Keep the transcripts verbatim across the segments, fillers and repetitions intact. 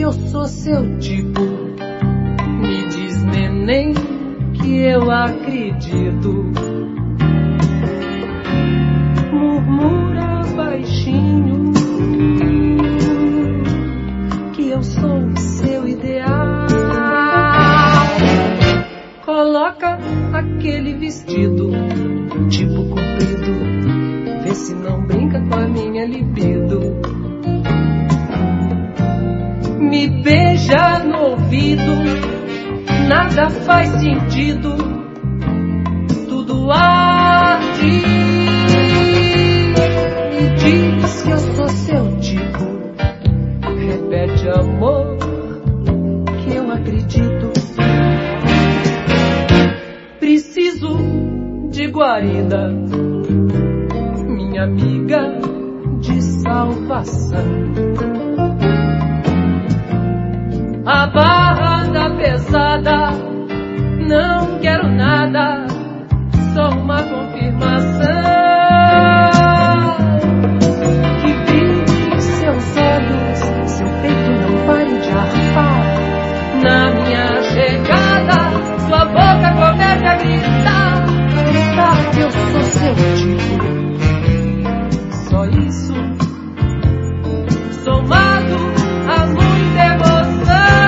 eu sou seu tipo. Me diz, neném, que eu acredito. Murmura baixinho que eu sou o seu ideal. Coloca aquele vestido tipo comprido, vê se não brinca com a minha libido. Me beija no ouvido, nada faz sentido, tudo arde. Me diz que eu sou seu tipo, repete, amor, que eu acredito. Preciso de guarida, minha amiga de salvação. A barra da pesada, não quero nada, só uma confirmação. Que brilhe seus olhos, seu peito não pare de arfar. Na minha chegada, sua boca comece a gritar. Gritar que eu sou seu tipo, só isso, somado a muita emoção.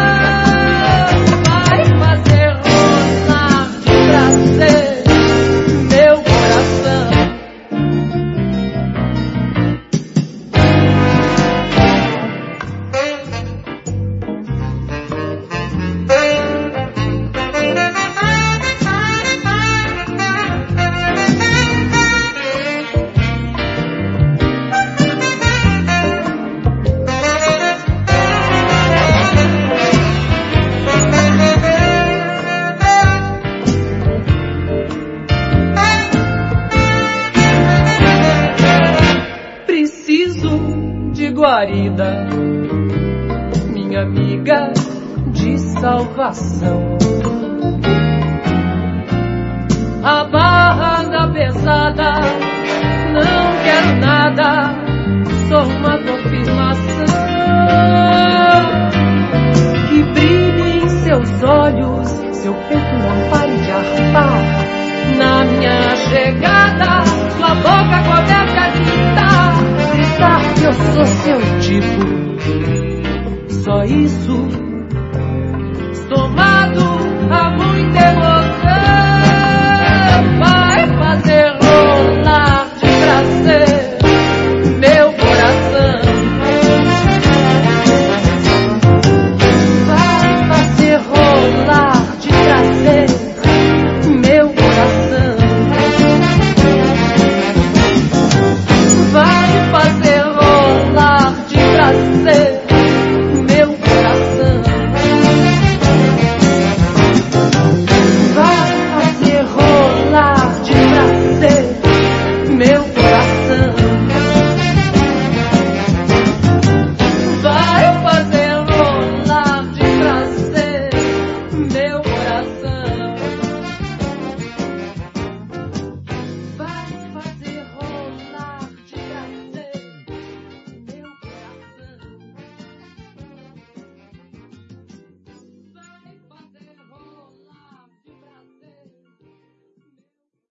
Guarida, minha amiga de salvação. A barra da pesada, não quero nada, só uma confirmação. Que brilhe em seus olhos, seu peito não pare de arfar. Na minha chegada, sua boca comece a gritar. Gritar que eu sou seu tipo, só isso, somado